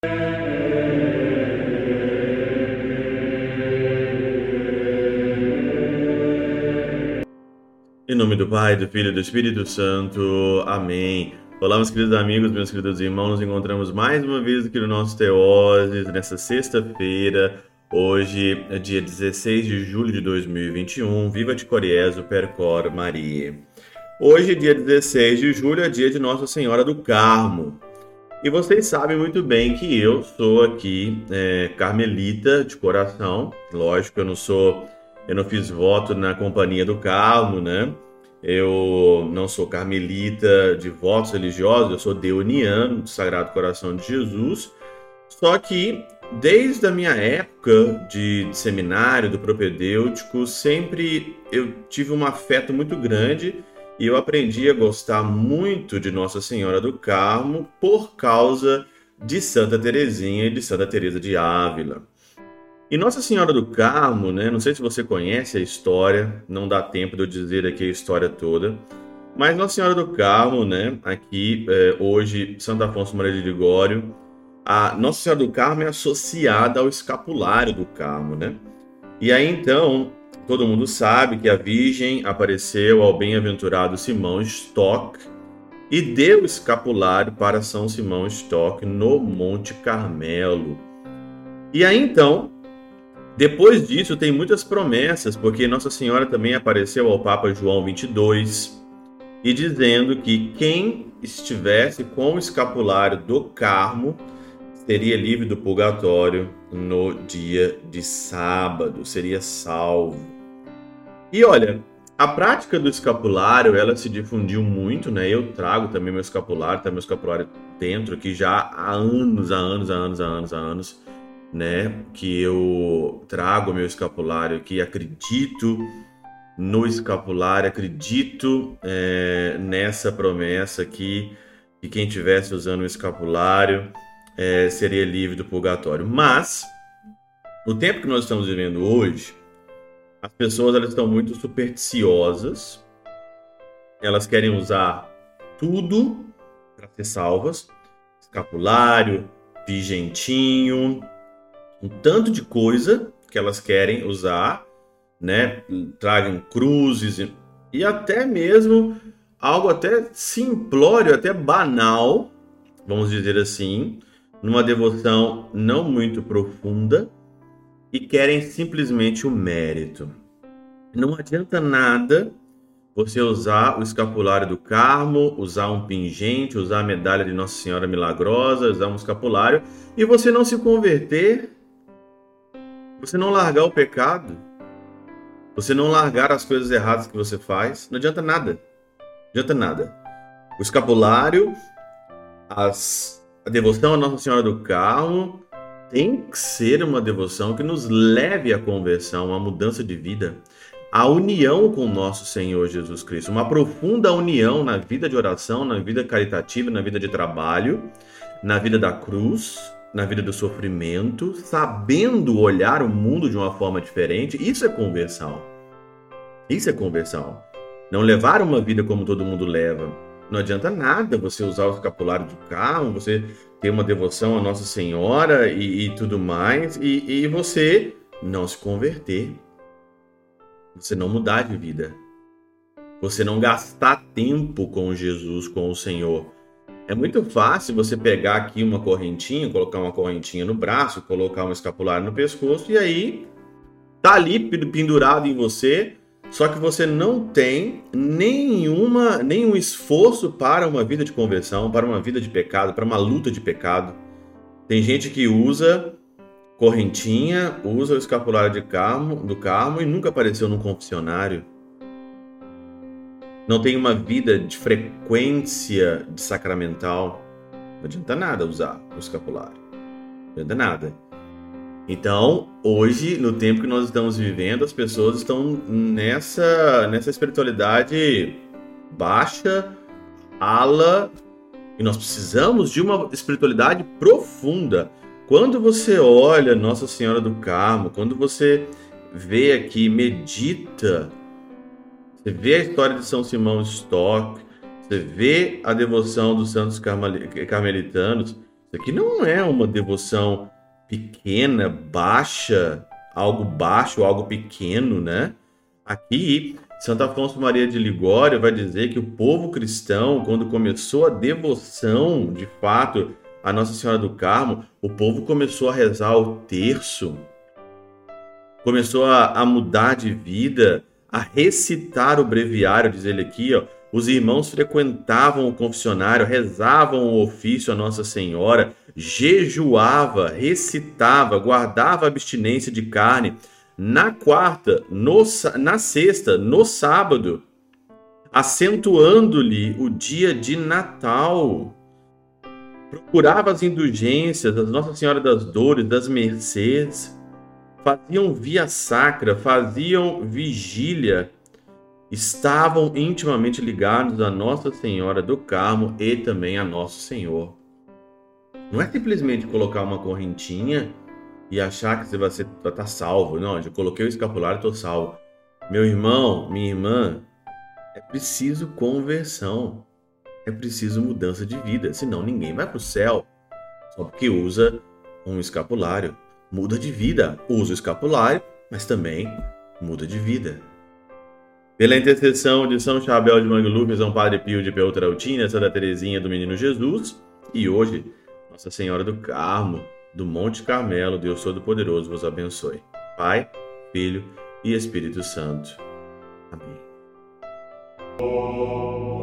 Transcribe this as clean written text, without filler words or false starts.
Em nome do Pai, do Filho e do Espírito Santo. Amém. Olá, meus queridos amigos, meus queridos irmãos. Nos encontramos mais uma vez aqui no nosso Teoses, nessa sexta-feira. Hoje é dia 16 de julho de 2021. Viva de Coriezo, Percor Maria. Hoje, dia 16 de julho, é dia de Nossa Senhora do Carmo. E vocês sabem muito bem que eu sou aqui carmelita de coração. Lógico, eu não fiz voto na Companhia do Carmo, né? Eu não sou carmelita de votos religiosos, eu sou deoniano do Sagrado Coração de Jesus. Só que, desde a minha época de seminário, do propedêutico, sempre eu tive um afeto muito grande e eu aprendi a gostar muito de Nossa Senhora do Carmo por causa de Santa Teresinha e de Santa Teresa de Ávila. E Nossa Senhora do Carmo, né? Não sei se você conhece a história, não dá tempo de eu dizer aqui a história toda, mas Nossa Senhora do Carmo, né? Aqui, hoje, Santo Afonso Maria de Ligório, a Nossa Senhora do Carmo é associada ao escapulário do Carmo, né? E aí, então, todo mundo sabe que a Virgem apareceu ao bem-aventurado Simão Stock e deu o escapulário para São Simão Stock no Monte Carmelo. E aí, então, depois disso, tem muitas promessas, porque Nossa Senhora também apareceu ao Papa João XXII e dizendo que quem estivesse com o escapulário do Carmo seria livre do purgatório no dia de sábado, seria salvo. E olha, a prática do escapulário, ela se difundiu muito, né? Eu trago também meu escapulário, tá meu escapulário dentro aqui já há anos, né, que eu trago meu escapulário, que acredito no escapulário, acredito nessa promessa aqui, que quem estivesse usando o escapulário seria livre do purgatório. Mas, no tempo que nós estamos vivendo hoje, as pessoas elas estão muito supersticiosas, elas querem usar tudo para ser salvas, escapulário, vigentinho, um tanto de coisa que elas querem usar, né? Tragam cruzes e até mesmo algo até simplório, até banal, vamos dizer assim, numa devoção não muito profunda e querem simplesmente o mérito. Não adianta nada você usar o escapulário do Carmo, usar um pingente, usar a medalha de Nossa Senhora Milagrosa, usar um escapulário e você não se converter. Você não largar o pecado, você não largar as coisas erradas que você faz, não adianta nada. Não adianta nada. O escapulário, a devoção à Nossa Senhora do Carmo tem que ser uma devoção que nos leve à conversão, à mudança de vida, à união com o nosso Senhor Jesus Cristo, uma profunda união na vida de oração, na vida caritativa, na vida de trabalho, na vida da cruz, na vida do sofrimento, sabendo olhar o mundo de uma forma diferente. Isso é conversão. Isso é conversão. Não levar uma vida como todo mundo leva. Não adianta nada você usar o escapulário do Carmo, você ter uma devoção à Nossa Senhora e tudo mais, e você não se converter. Você não mudar de vida. Você não gastar tempo com Jesus, com o Senhor. É muito fácil você pegar aqui uma correntinha, colocar uma correntinha no braço, colocar um escapulário no pescoço e aí tá ali pendurado em você, só que você não tem nenhum esforço para uma vida de conversão, para uma vida de pecado, para uma luta de pecado. Tem gente que usa correntinha, usa o escapulário do Carmo e nunca apareceu num confessionário. Não tem uma vida de frequência de sacramental, não adianta nada usar o escapulário. Não adianta nada. Então, hoje, no tempo que nós estamos vivendo, as pessoas estão nessa espiritualidade baixa, ala, e nós precisamos de uma espiritualidade profunda. Quando você olha Nossa Senhora do Carmo, quando você vê aqui, medita, você vê a história de São Simão Stock, você vê a devoção dos santos carmelitanos, Isso aqui não é uma devoção pequena, baixa, algo baixo, algo pequeno, né? Aqui, Santo Afonso Maria de Ligório vai dizer que o povo cristão, quando começou a devoção, de fato, a Nossa Senhora do Carmo, o povo começou a rezar o terço, começou a mudar de vida, a recitar o breviário, diz ele aqui, ó. Os irmãos frequentavam o confessionário, rezavam o ofício a Nossa Senhora, jejuava, recitava, guardava a abstinência de carne. Na quarta, na sexta, no sábado, acentuando-lhe o dia de Natal. Procurava as indulgências das Nossa Senhora das Dores, das Mercês, faziam via sacra, faziam vigília, estavam intimamente ligados a Nossa Senhora do Carmo e também a Nosso Senhor. Não é simplesmente colocar uma correntinha e achar que você vai estar salvo. Não, eu coloquei o escapulário e estou salvo. Meu irmão, minha irmã, é preciso conversão. É preciso mudança de vida. Senão ninguém vai para o céu só porque usa um escapulário. Muda de vida. Usa o escapulário, mas também muda de vida. Pela intercessão de São Chabel de Mangluf, São Padre Pio de Peltrautina, Santa Teresinha do Menino Jesus, e hoje, Nossa Senhora do Carmo, do Monte Carmelo, Deus Todo-Poderoso vos abençoe. Pai, Filho e Espírito Santo. Amém.